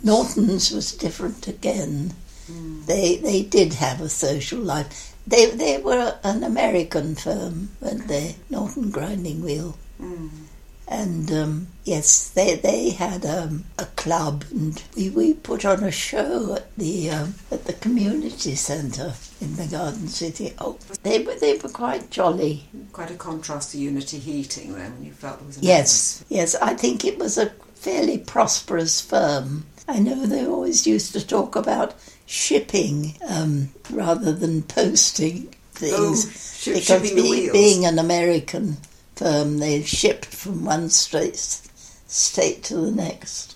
Norton's was different again. They did have a social life. They were an American firm, weren't they? Norton Grinding Wheel. And yes, they had a club, and we put on a show at the community centre in the Garden City. Oh, they were quite jolly. Quite a contrast to Unity Heating then, when you felt there was an Yes, I think it was a fairly prosperous firm. I know they always used to talk about shipping rather than posting things, because being an American firm, they shipped from one state to the next.